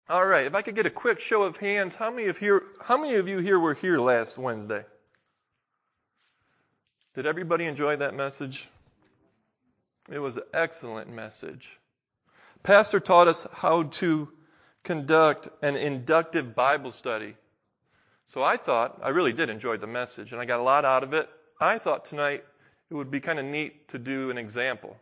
All right, if I could get a quick show of hands, how many of you here were here last Wednesday? Did everybody enjoy that message? It was an excellent message. Pastor taught us how to conduct an inductive Bible study. So I really did enjoy the message, and I got a lot out of it. I thought tonight it would be kind of neat to do an example.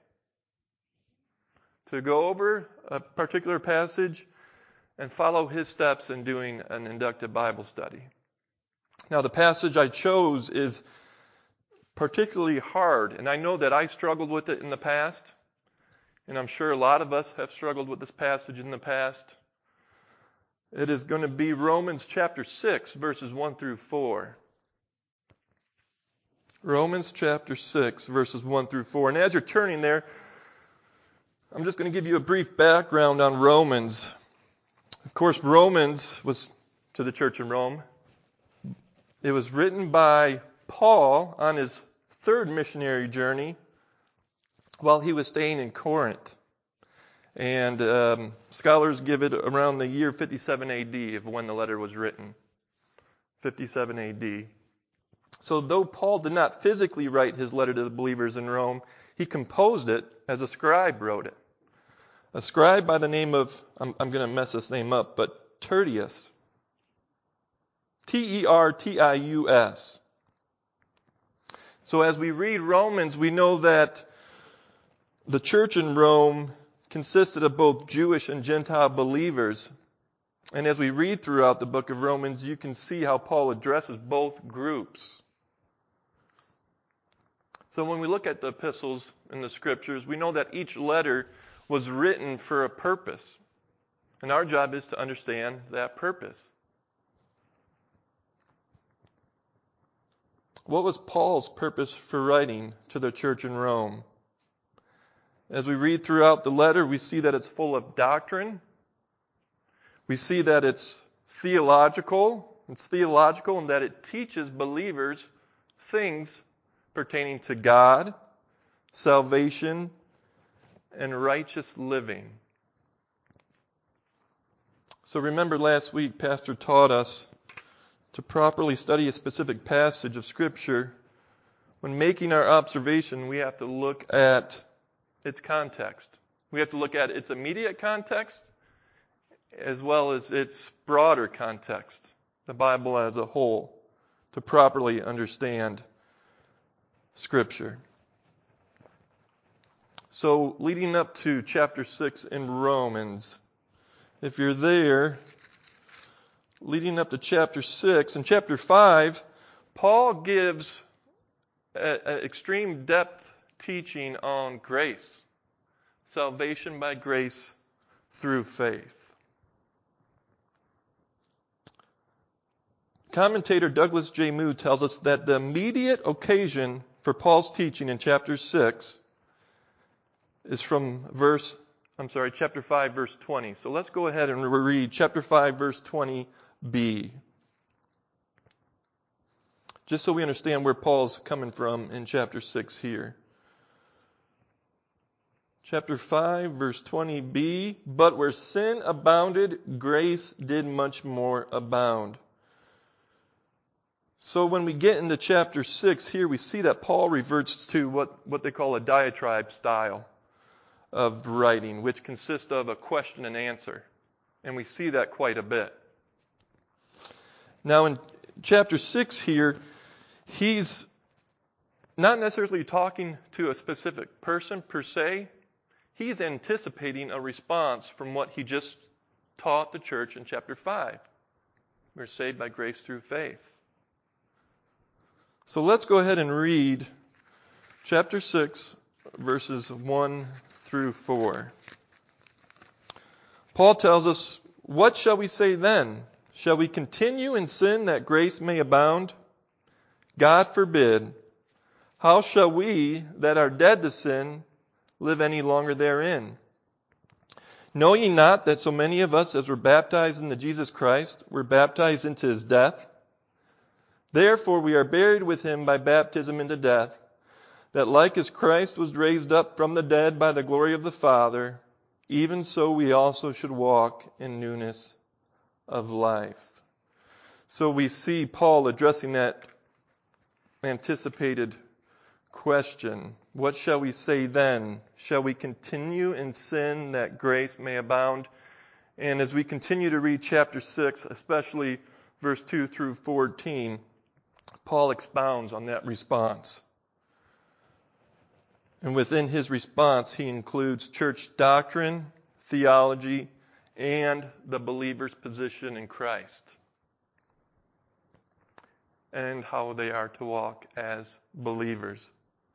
To go over a particular passage and follow his steps in doing an inductive Bible study. Now, the passage I chose is particularly hard, and I know that I struggled with it in the past, and I'm sure a lot of us have struggled with this passage in the past. It is going to be Romans chapter 6, verses 1 through 4. Romans chapter 6, verses 1 through 4. And as you're turning there, I'm just going to give you a brief background on Romans. Of course, Romans was to the church in Rome. It was written by Paul on his third missionary journey while he was staying in Corinth. And scholars give it around the year 57 AD of when the letter was written. 57 AD. So though Paul did not physically write his letter to the believers in Rome, he composed it as a scribe wrote it. A scribe by the name of, I'm going to mess this name up, but Tertius. Tertius. So as we read Romans, we know that the church in Rome consisted of both Jewish and Gentile believers. And as we read throughout the book of Romans, you can see how Paul addresses both groups. So when we look at the epistles in the scriptures, we know that each letter was written for a purpose. And our job is to understand that purpose. What was Paul's purpose for writing to the church in Rome? As we read throughout the letter, we see that it's full of doctrine. We see that it's theological. It's theological in that it teaches believers things pertaining to God, salvation, and righteous living. So remember last week, Pastor taught us to properly study a specific passage of Scripture. When making our observation, we have to look at its context. We have to look at its immediate context as well as its broader context, the Bible as a whole, to properly understand Scripture. So leading up to chapter 6 in Romans, if you're there, leading up to chapter 6, in chapter 5, Paul gives an extreme depth teaching on grace. Salvation by grace through faith. Commentator Douglas J. Moo tells us that the immediate occasion for Paul's teaching in chapter 6 is from chapter 5, verse 20. So let's go ahead and read chapter 5, verse 20b. Just so we understand where Paul's coming from in chapter 6 here. Chapter 5, verse 20b, but where sin abounded, grace did much more abound. So when we get into chapter 6 here, we see that Paul reverts to what they call a diatribe style of writing, which consists of a question and answer. And we see that quite a bit. Now in chapter 6 here, he's not necessarily talking to a specific person per se. He's anticipating a response from what he just taught the church in chapter 5. We're saved by grace through faith. So let's go ahead and read chapter 6, verses 1 through 4. Paul tells us, "What shall we say then? Shall we continue in sin that grace may abound? God forbid. How shall we that are dead to sin live any longer therein? Know ye not that so many of us as were baptized into Jesus Christ were baptized into his death? Therefore we are buried with him by baptism into death, that like as Christ was raised up from the dead by the glory of the Father, even so we also should walk in newness of life. So we see Paul addressing that anticipated question. What shall we say then? Shall we continue in sin that grace may abound? And as we continue to read chapter 6, especially verse 2 through 14, Paul expounds on that response. And within his response, he includes church doctrine, theology, and the believer's position in Christ, and how they are to walk as believers.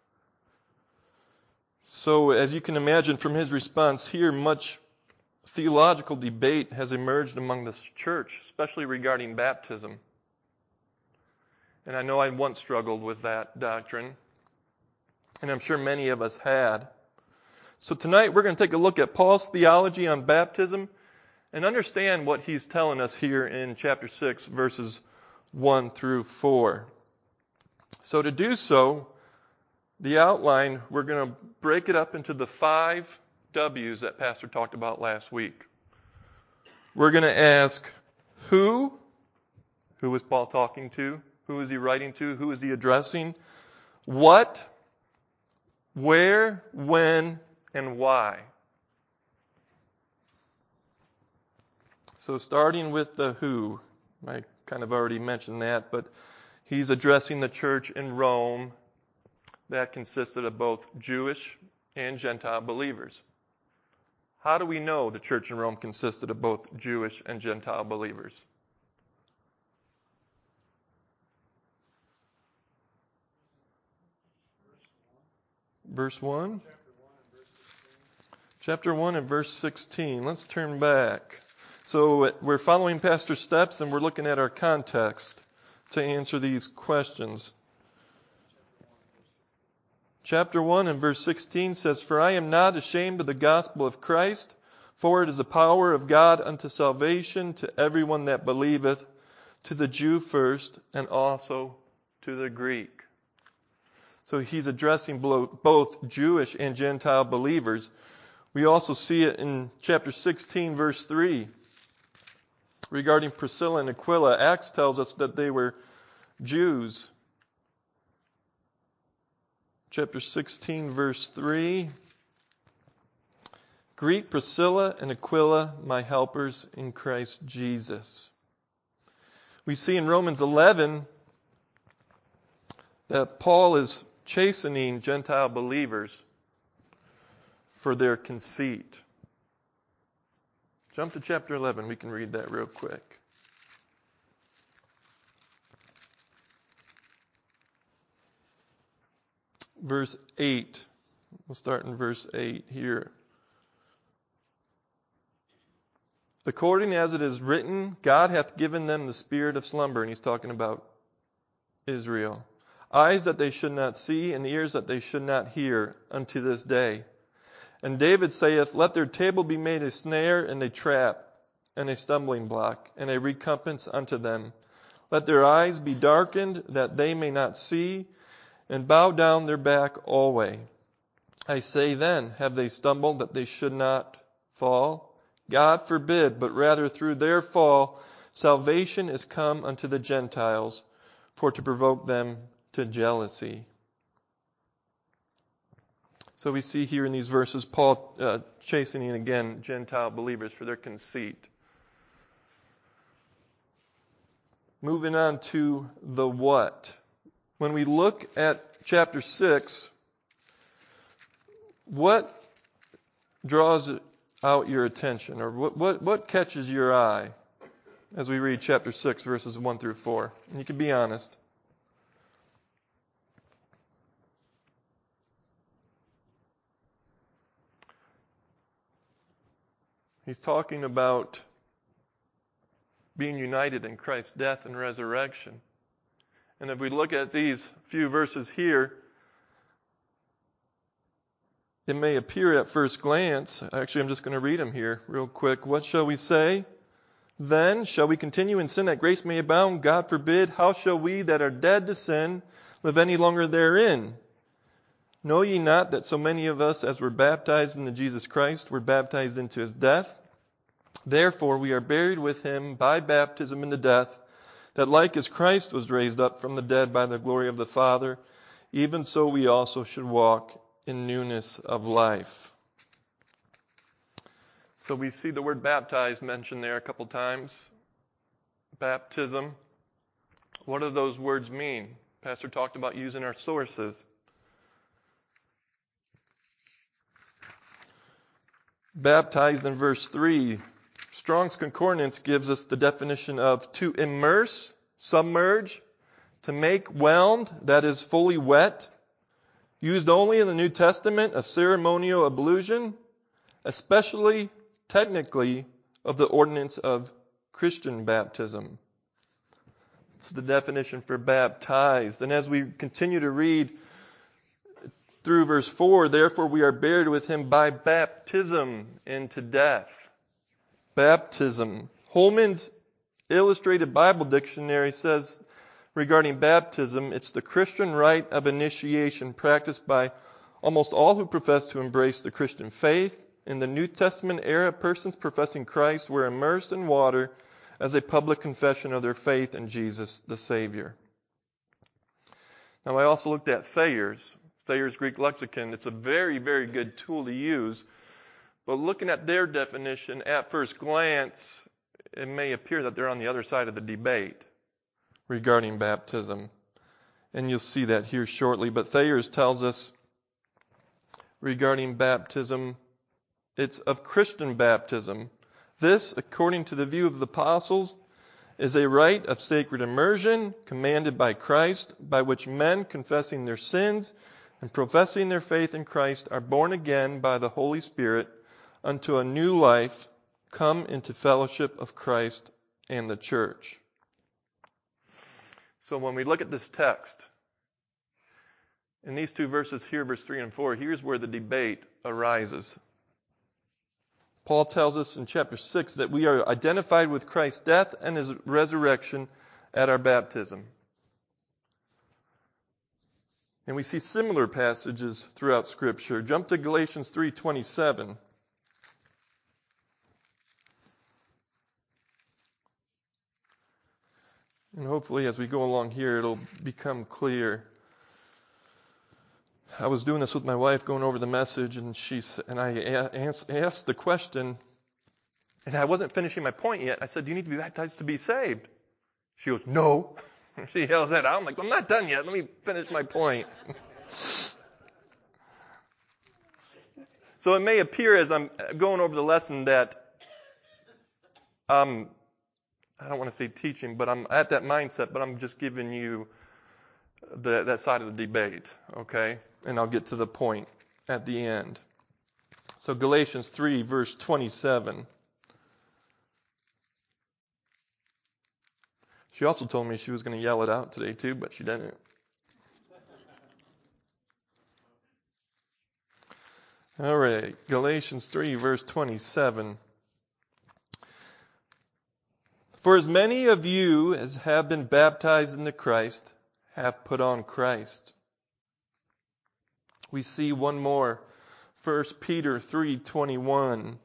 So as you can imagine from his response here, much theological debate has emerged among the church, especially regarding baptism. And I know I once struggled with that doctrine, and I'm sure many of us had. So tonight we're going to take a look at Paul's theology on baptism and understand what he's telling us here in chapter 6, verses 1 through 4. So to do so, the outline, we're going to break it up into the 5 W's that Pastor talked about last week. We're going to ask who is Paul talking to? Who is he writing to? Who is he addressing? What, where, when, and why. So starting with the who, I kind of already mentioned that, but he's addressing the church in Rome that consisted of both Jewish and Gentile believers. How do we know the church in Rome consisted of both Jewish and Gentile believers? Verse 1? Chapter 1 and verse 16. Let's turn back. So we're following Pastor's steps and we're looking at our context to answer these questions. Chapter 1 and verse 16 says, "For I am not ashamed of the gospel of Christ, for it is the power of God unto salvation to everyone that believeth, to the Jew first, and also to the Greek." So he's addressing both Jewish and Gentile believers. We also see it in chapter 16, verse 3. Regarding Priscilla and Aquila, Acts tells us that they were Jews. Chapter 16, verse 3. "Greet Priscilla and Aquila, my helpers in Christ Jesus." We see in Romans 11 that Paul is chastening Gentile believers for their conceit. Jump to chapter 11. We can read that real quick. Verse 8. We'll start in verse 8 here. "According as it is written, God hath given them the spirit of slumber." And he's talking about Israel. "Eyes that they should not see, and ears that they should not hear, unto this day. And David saith, Let their table be made a snare and a trap, and a stumbling block, and a recompense unto them. Let their eyes be darkened, that they may not see, and bow down their back alway. I say then, have they stumbled that they should not fall? God forbid, but rather through their fall salvation is come unto the Gentiles, for to provoke them to jealousy." So we see here in these verses Paul chastening again Gentile believers for their conceit. Moving on to the what. When we look at chapter 6, what draws out your attention, or what catches your eye as we read chapter 6, verses 1 through 4? And you can be honest. He's talking about being united in Christ's death and resurrection. And if we look at these few verses here, it may appear at first glance, actually I'm just going to read them here real quick. "What shall we say? Then shall we continue in sin that grace may abound? God forbid. How shall we that are dead to sin live any longer therein? Know ye not that so many of us as were baptized into Jesus Christ were baptized into his death? Therefore we are buried with him by baptism into death, that like as Christ was raised up from the dead by the glory of the Father, even so we also should walk in newness of life. So we see the word baptized mentioned there a couple times. Baptism. What do those words mean? Pastor talked about using our sources. Baptized in verse 3. Strong's Concordance gives us the definition of to immerse, submerge, to make whelmed, that is fully wet, used only in the New Testament of ceremonial ablution, especially technically of the ordinance of Christian baptism. It's the definition for baptized. And as we continue to read through verse 4, therefore we are buried with him by baptism into death. Baptism. Holman's Illustrated Bible Dictionary says regarding baptism, it's the Christian rite of initiation practiced by almost all who profess to embrace the Christian faith. In the New Testament era, persons professing Christ were immersed in water as a public confession of their faith in Jesus the Savior. Now I also looked at Thayer's Greek lexicon. It's a very, very good tool to use. But looking at their definition, at first glance, it may appear that they're on the other side of the debate regarding baptism. And you'll see that here shortly. But Thayer's tells us regarding baptism, it's of Christian baptism. This, according to the view of the apostles, is a rite of sacred immersion commanded by Christ, by which men confessing their sins and professing their faith in Christ are born again by the Holy Spirit unto a new life, come into fellowship of Christ and the church. So when we look at this text, in these two verses here, verse 3 and 4, here's where the debate arises. Paul tells us in chapter 6 that we are identified with Christ's death and his resurrection at our baptism. And we see similar passages throughout Scripture. Jump to Galatians 3:27. And hopefully as we go along here, it'll become clear. I was doing this with my wife, going over the message, and I asked the question, and I wasn't finishing my point yet. I said, "Do you need to be baptized to be saved?" She goes, "No." She yells that out. I'm like, "I'm not done yet. Let me finish my point." So it may appear as I'm going over the lesson that I don't want to say teaching, but I'm at that mindset, but I'm just giving you that side of the debate, okay? And I'll get to the point at the end. So Galatians 3, verse 27. She also told me she was going to yell it out today too, but she didn't. All right, Galatians 3, verse 27. For as many of you as have been baptized into Christ have put on Christ. We see one more. 1 Peter 3:21.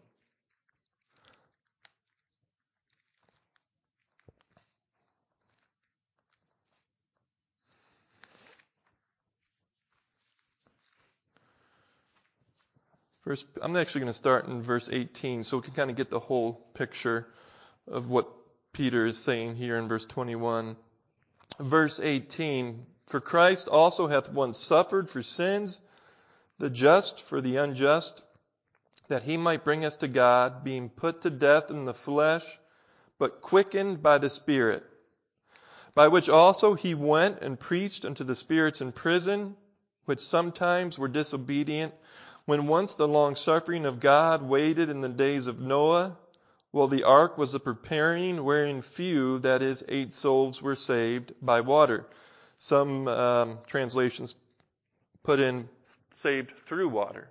I'm actually going to start in verse 18 so we can kind of get the whole picture of what Peter is saying here in verse 21. Verse 18, for Christ also hath once suffered for sins, the just for the unjust, that he might bring us to God, being put to death in the flesh, but quickened by the Spirit, by which also he went and preached unto the spirits in prison, which sometimes were disobedient, when once the long suffering of God waited in the days of Noah, while the ark was a preparing, wherein few, that is, 8 souls, were saved by water. Some translations put in saved through water.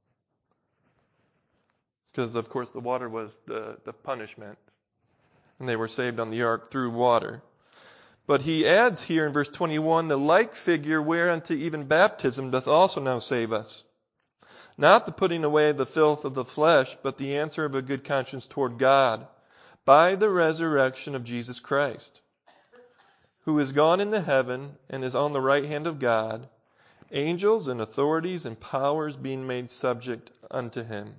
Because, of course, the water was the punishment. And they were saved on the ark through water. But he adds here in verse 21, the like figure whereunto even baptism doth also now save us. Not the putting away the filth of the flesh, but the answer of a good conscience toward God, by the resurrection of Jesus Christ, who is gone into heaven and is on the right hand of God, angels and authorities and powers being made subject unto him.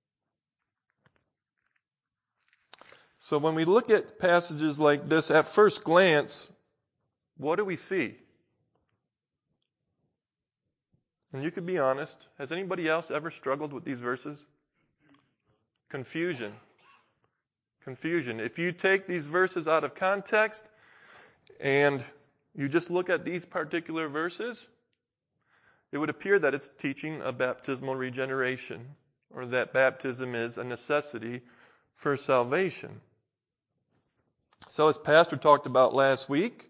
So when we look at passages like this, at first glance, what do we see? And you could be honest. Has anybody else ever struggled with these verses? Confusion. Confusion. If you take these verses out of context and you just look at these particular verses, it would appear that it's teaching a baptismal regeneration, or that baptism is a necessity for salvation. So as Pastor talked about last week,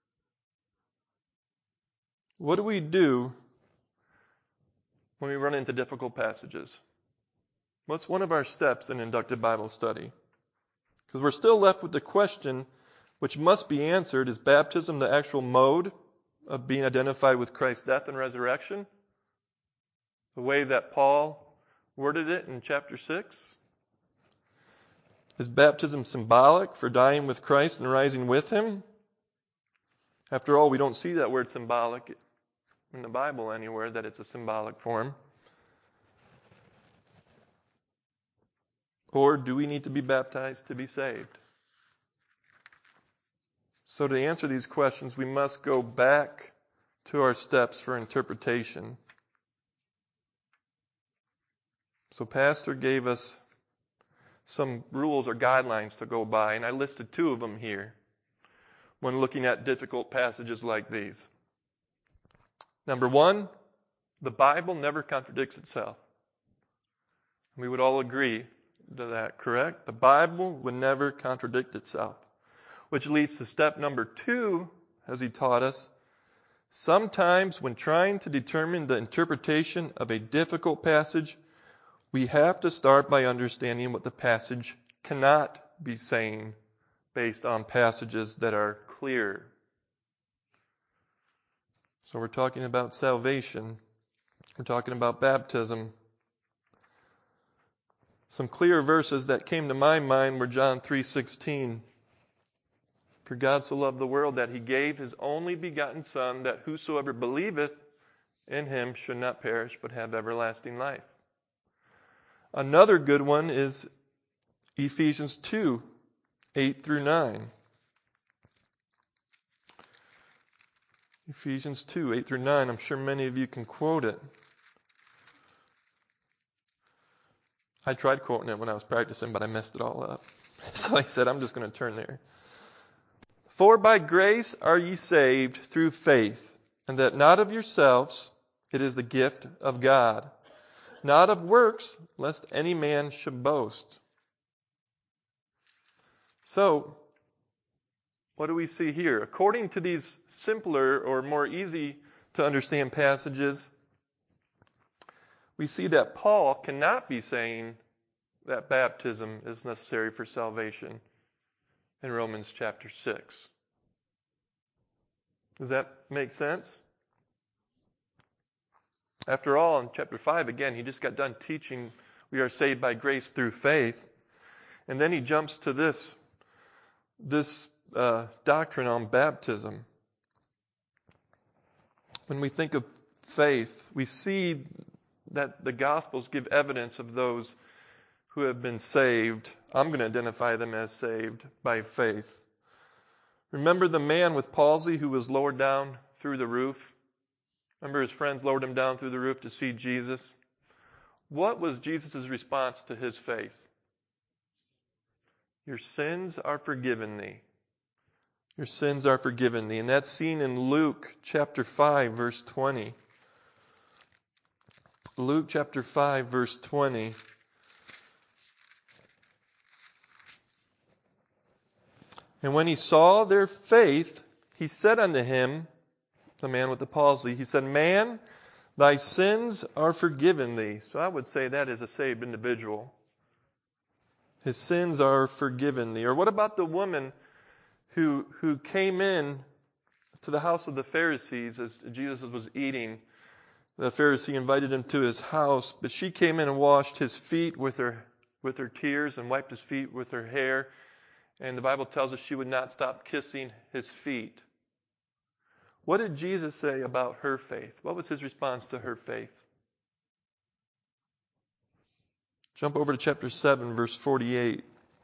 what do we do when we run into difficult passages? What's one of our steps in inductive Bible study? Because we're still left with the question, which must be answered, is baptism the actual mode of being identified with Christ's death and resurrection? The way that Paul worded it in chapter 6? Is baptism symbolic for dying with Christ and rising with him? After all, we don't see that word symbolic in the Bible anywhere, that it's a symbolic form. Or do we need to be baptized to be saved? So to answer these questions, we must go back to our steps for interpretation. So Pastor gave us some rules or guidelines to go by, and I listed 2 of them here when looking at difficult passages like these. Number 1, the Bible never contradicts itself. We would all agree to that, correct? The Bible would never contradict itself. Which leads to step number 2, as he taught us. Sometimes when trying to determine the interpretation of a difficult passage, we have to start by understanding what the passage cannot be saying based on passages that are clear. So we're talking about salvation. We're talking about baptism. Some clear verses that came to my mind were John 3:16. For God so loved the world that he gave his only begotten Son, that whosoever believeth in him should not perish but have everlasting life. Another good one is Ephesians 2:8-9. Ephesians 2:8-9. I'm sure many of you can quote it. I tried quoting it when I was practicing, but I messed it all up. So I said, I'm just going to turn there. For by grace are ye saved through faith, and that not of yourselves, it is the gift of God. Not of works, lest any man should boast. So, what do we see here? According to these simpler or more easy to understand passages, we see that Paul cannot be saying that baptism is necessary for salvation in Romans chapter 6. Does that make sense? After all, in chapter 5, again, he just got done teaching we are saved by grace through faith. And then he jumps to this doctrine on baptism. When we think of faith, we see that the Gospels give evidence of those who have been saved. I'm going to identify them as saved by faith. Remember the man with palsy who was lowered down through the roof? Remember his friends lowered him down through the roof to see Jesus? What was Jesus' response to his faith? Your sins are forgiven thee. Your sins are forgiven thee. And that's seen in Luke chapter 5, verse 20. Luke chapter 5, verse 20. And when he saw their faith, he said unto him, the man with the palsy, he said, Man, thy sins are forgiven thee. So I would say that is a saved individual. His sins are forgiven thee. Or what about the woman who came in to the house of the Pharisees as Jesus was eating. The Pharisee invited him to his house, but she came in and washed his feet with her tears and wiped his feet with her hair. And the Bible tells us she would not stop kissing his feet. What did Jesus say about her faith? What was his response to her faith? Jump over to chapter 7, verse 48.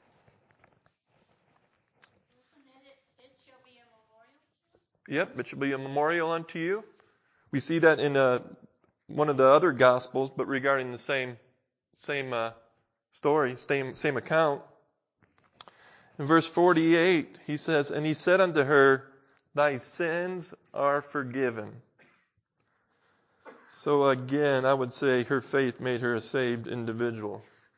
Yep, it shall be a memorial unto you. We see that in one of the other Gospels, but regarding the same story, same account. In verse 48, he says, "And he said unto her, Thy sins are forgiven." So again, I would say her faith made her a saved individual.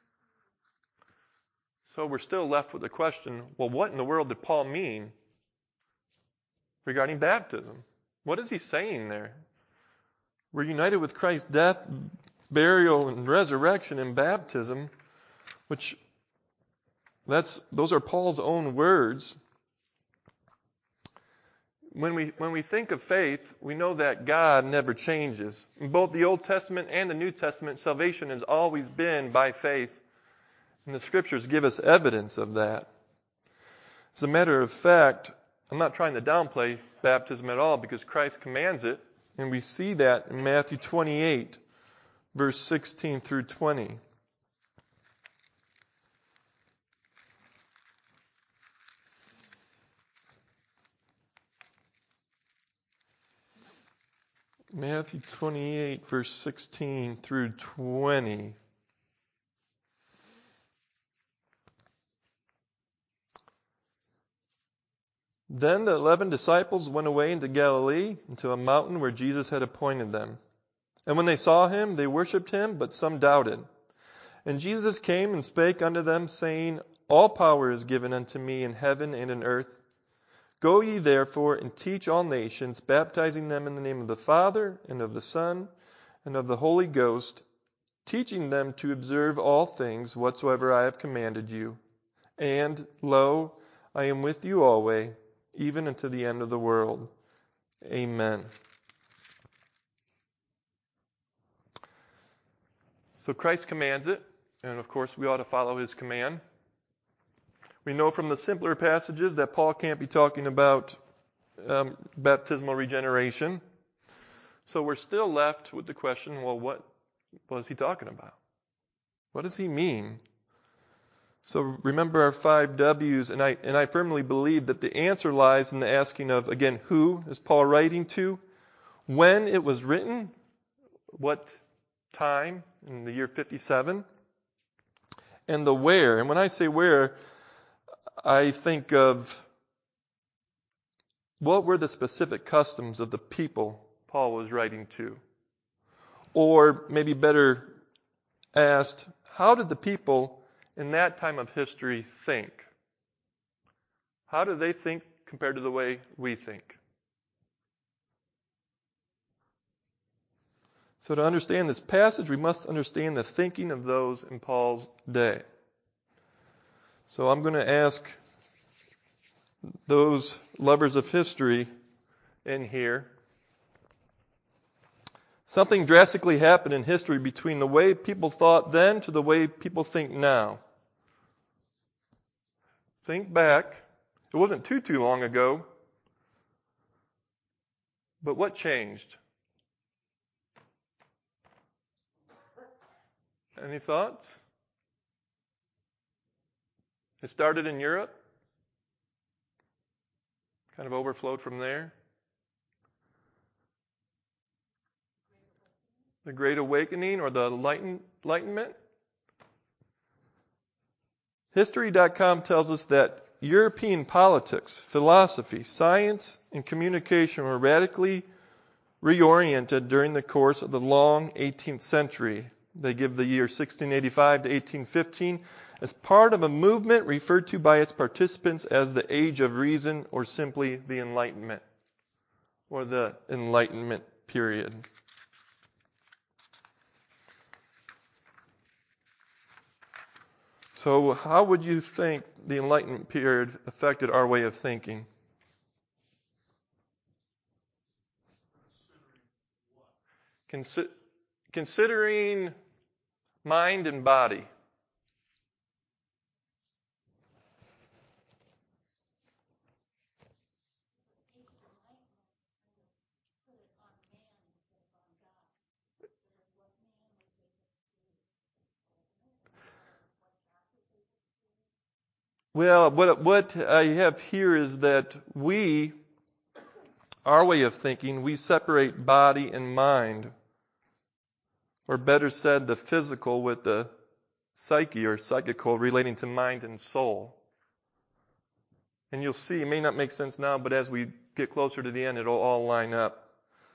So we're still left with the question, well, what in the world did Paul mean regarding baptism? What is he saying there? We're united with Christ's death, burial, and resurrection in baptism, which those are Paul's own words. When we think of faith, we know that God never changes. In both the Old Testament and the New Testament, salvation has always been by faith. And the Scriptures give us evidence of that. As a matter of fact, I'm not trying to downplay baptism at all because Christ commands it. And we see that in Matthew 28, verse 16 through 20. Matthew 28, verse 16 through 20. Then the 11 disciples went away into Galilee, into a mountain where Jesus had appointed them. And when they saw him, they worshipped him, but some doubted. And Jesus came and spake unto them, saying, All power is given unto me in heaven and in earth. Go ye therefore and teach all nations, baptizing them in the name of the Father, and of the Son, and of the Holy Ghost, teaching them to observe all things whatsoever I have commanded you. And, lo, I am with you always, even unto the end of the world. Amen. So Christ commands it, and of course we ought to follow his command. We know from the simpler passages that Paul can't be talking about baptismal regeneration. So we're still left with the question, well, what was he talking about? What does he mean? So remember our 5 W's, and I firmly believe that the answer lies in the asking of, again, who is Paul writing to? When it was written? What time? In the year 57? And the where. And when I say where, I think of what were the specific customs of the people Paul was writing to? Or maybe better asked, how did the people in that time of history think? How do they think compared to the way we think? So to understand this passage, we must understand the thinking of those in Paul's day. So I'm going to ask those lovers of history in here. Something drastically happened in history between the way people thought then to the way people think now. Think back. It wasn't too long ago. But what changed? Any thoughts? It started in Europe. Kind of overflowed from there. The Great Awakening or the Enlightenment. History.com tells us that European politics, philosophy, science, and communication were radically reoriented during the course of the long 18th century. They give the year 1685 to 1815 as part of a movement referred to by its participants as the Age of Reason, or simply the Enlightenment, or the Enlightenment period. So how would you think the Enlightenment period affected our way of thinking? Considering mind and body. Well, what I have here is that our way of thinking, we separate body and mind. Or better said, the physical with the psyche or psychical relating to mind and soul. And you'll see, it may not make sense now, but as we get closer to the end, it'll all line up.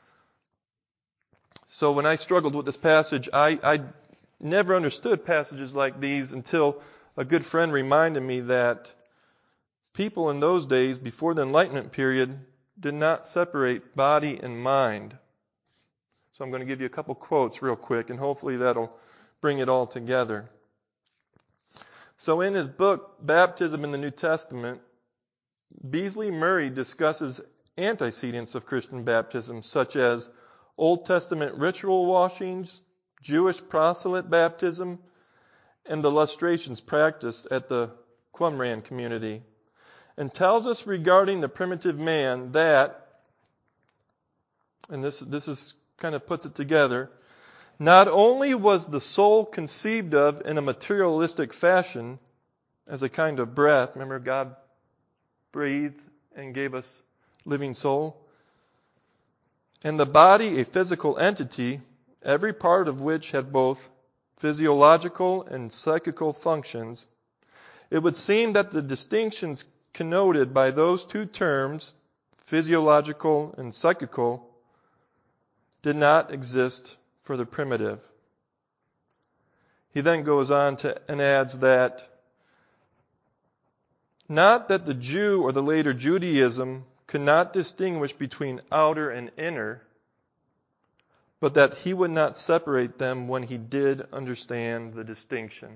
So when I struggled with this passage, I never understood passages like these until a good friend reminded me that people in those days, before the Enlightenment period, did not separate body and mind. So I'm going to give you a couple quotes real quick, and hopefully that'll bring it all together. So in his book, Baptism in the New Testament, Beasley Murray discusses antecedents of Christian baptism, such as Old Testament ritual washings, Jewish proselyte baptism, and the lustrations practiced at the Qumran community, and tells us regarding the primitive man that, and this is kind of puts it together, not only was the soul conceived of in a materialistic fashion as a kind of breath, remember God breathed and gave us living soul, and the body a physical entity, every part of which had both physiological and psychical functions, it would seem that the distinctions connoted by those two terms, physiological and psychical, did not exist for the primitive. He then goes on and adds that not that the Jew or the later Judaism could not distinguish between outer and inner, but that he would not separate them when he did understand the distinction.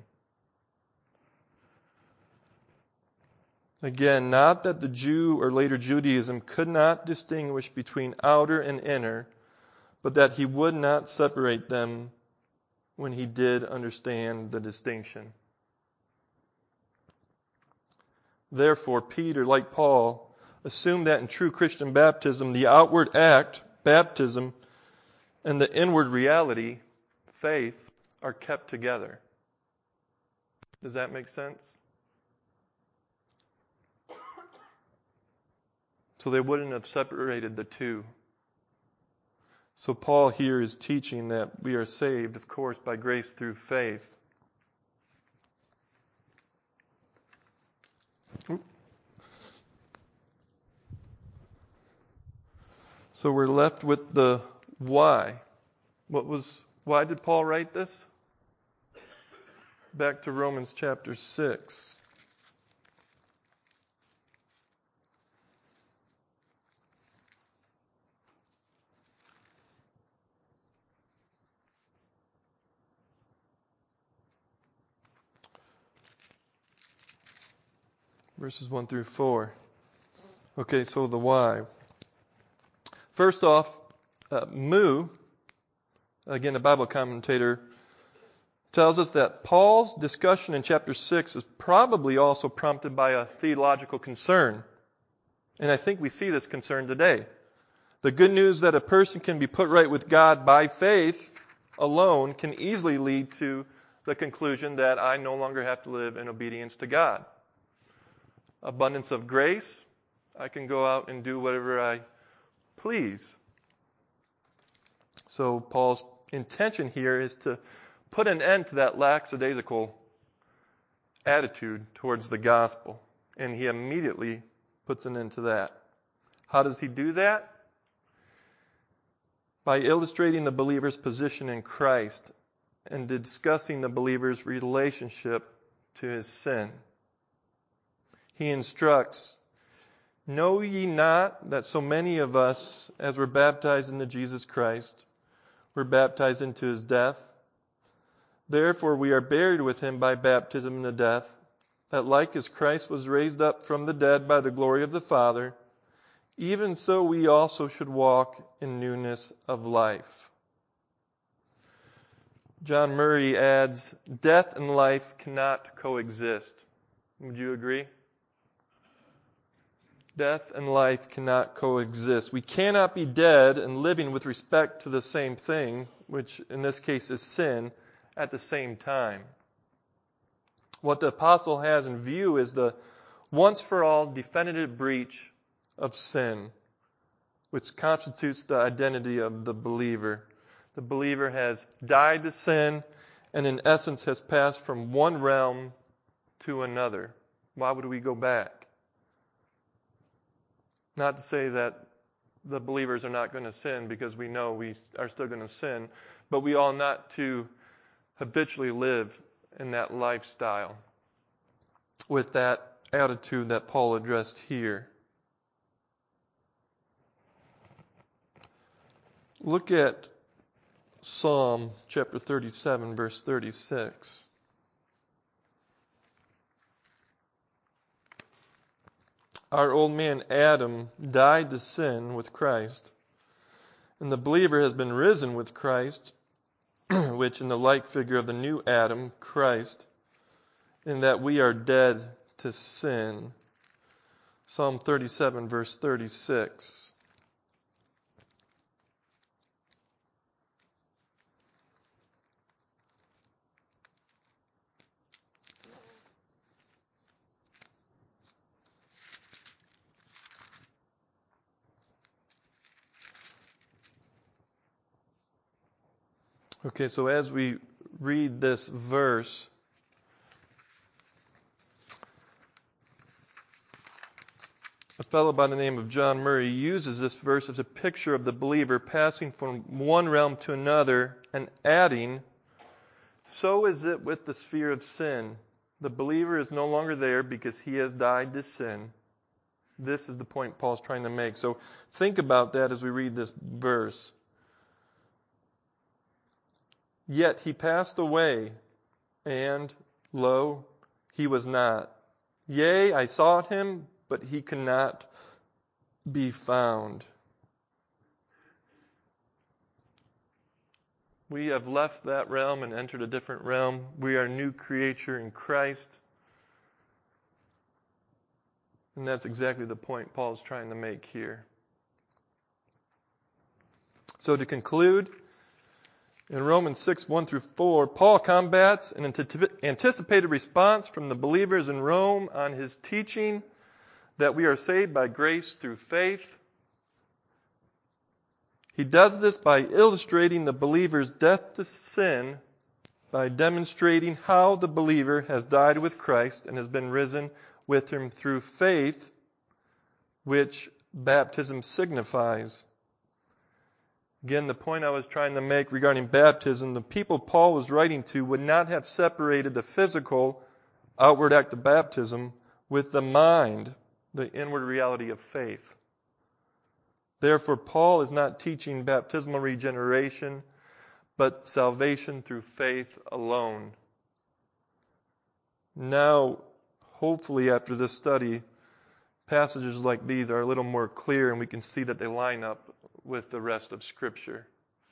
Again, not that the Jew or later Judaism could not distinguish between outer and inner, but that he would not separate them when he did understand the distinction. Therefore, Peter, like Paul, assumed that in true Christian baptism, the outward act, baptism, and the inward reality, faith, are kept together. Does that make sense? So they wouldn't have separated the two. So Paul here is teaching that we are saved, of course, by grace through faith. So we're left with the why. Why did Paul write this? Back to Romans chapter 6. Verses 1 through 4. Okay, so the why. First off, Moo, again a Bible commentator, tells us that Paul's discussion in chapter 6 is probably also prompted by a theological concern. And I think we see this concern today. The good news that a person can be put right with God by faith alone can easily lead to the conclusion that I no longer have to live in obedience to God. Abundance of grace, I can go out and do whatever I please. So Paul's intention here is to put an end to that lackadaisical attitude towards the gospel. And he immediately puts an end to that. How does he do that? By illustrating the believer's position in Christ and discussing the believer's relationship to his sin. He instructs, know ye not that so many of us, as were baptized into Jesus Christ, were baptized into his death? Therefore we are buried with him by baptism into death, that like as Christ was raised up from the dead by the glory of the Father, even so we also should walk in newness of life. John Murray adds, death and life cannot coexist. Would you agree? Death and life cannot coexist. We cannot be dead and living with respect to the same thing, which in this case is sin, at the same time. What the apostle has in view is the once-for-all definitive breach of sin, which constitutes the identity of the believer. The believer has died to sin and in essence has passed from one realm to another. Why would we go back? Not to say that the believers are not going to sin, because we know we are still going to sin, but we ought not to habitually live in that lifestyle with that attitude that Paul addressed here. Look at Psalm chapter 37, verse 36. Our old man Adam died to sin with Christ, and the believer has been risen with Christ, which in the like figure of the new Adam, Christ, in that we are dead to sin. Psalm 37, verse 36. Okay, so as we read this verse, a fellow by the name of John Murray uses this verse as a picture of the believer passing from one realm to another and adding, so is it with the sphere of sin. The believer is no longer there because he has died to sin. This is the point Paul's trying to make. So think about that as we read this verse. Yet he passed away, and lo, he was not. Yea, I sought him, but he could not be found. We have left that realm and entered a different realm. We are a new creature in Christ. And that's exactly the point Paul's trying to make here. So to conclude, in Romans 6, 1 through 4, Paul combats an anticipated response from the believers in Rome on his teaching that we are saved by grace through faith. He does this by illustrating the believer's death to sin by demonstrating how the believer has died with Christ and has been risen with him through faith, which baptism signifies. Again, the point I was trying to make regarding baptism, the people Paul was writing to would not have separated the physical, outward act of baptism with the mind, the inward reality of faith. Therefore, Paul is not teaching baptismal regeneration, but salvation through faith alone. Now, hopefully after this study, passages like these are a little more clear and we can see that they line up with the rest of Scripture.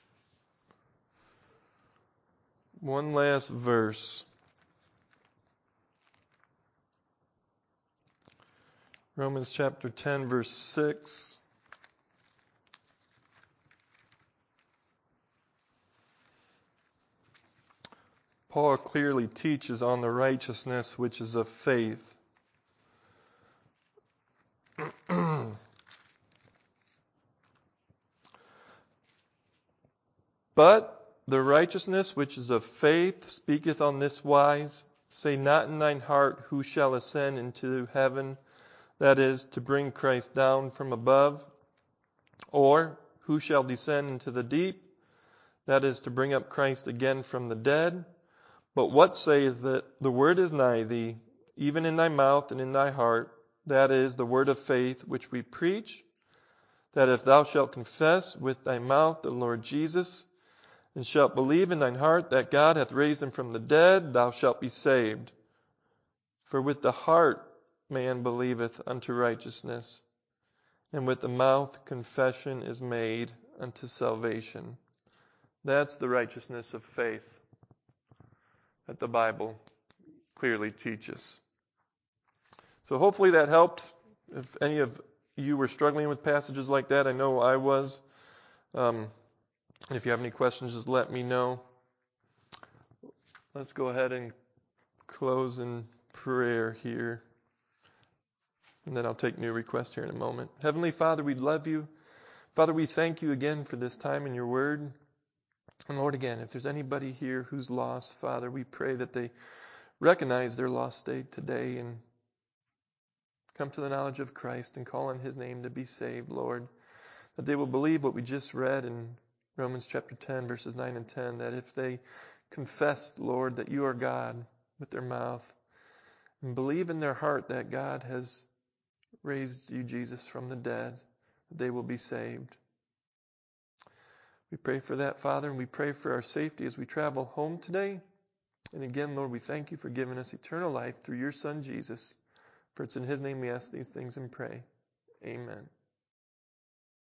One last verse. Romans chapter 10, verse 6. Paul clearly teaches on the righteousness which is of faith. But the righteousness which is of faith speaketh on this wise, say not in thine heart, who shall ascend into heaven, that is, to bring Christ down from above, or who shall descend into the deep, that is, to bring up Christ again from the dead. But what saith that the word is nigh thee, even in thy mouth and in thy heart, that is, the word of faith which we preach, that if thou shalt confess with thy mouth the Lord Jesus, and shalt believe in thine heart that God hath raised him from the dead, thou shalt be saved. For with the heart man believeth unto righteousness, and with the mouth confession is made unto salvation. That's the righteousness of faith. that the Bible clearly teaches. So hopefully that helped. If any of you were struggling with passages like that, I know I was. And if you have any questions, just let me know. Let's go ahead and close in prayer here. And then I'll take new requests here in a moment. Heavenly Father, we love you. Father, we thank you again for this time in your word. And Lord, again, if there's anybody here who's lost, Father, we pray that they recognize their lost state today and come to the knowledge of Christ and call on his name to be saved, Lord. That they will believe what we just read in Romans chapter 10, verses 9 and 10, that if they confess, Lord, that you are God with their mouth and believe in their heart that God has raised you, Jesus, from the dead, they will be saved. We pray for that, Father, and we pray for our safety as we travel home today. And again, Lord, we thank you for giving us eternal life through your Son, Jesus. For it's in his name we ask these things and pray. Amen.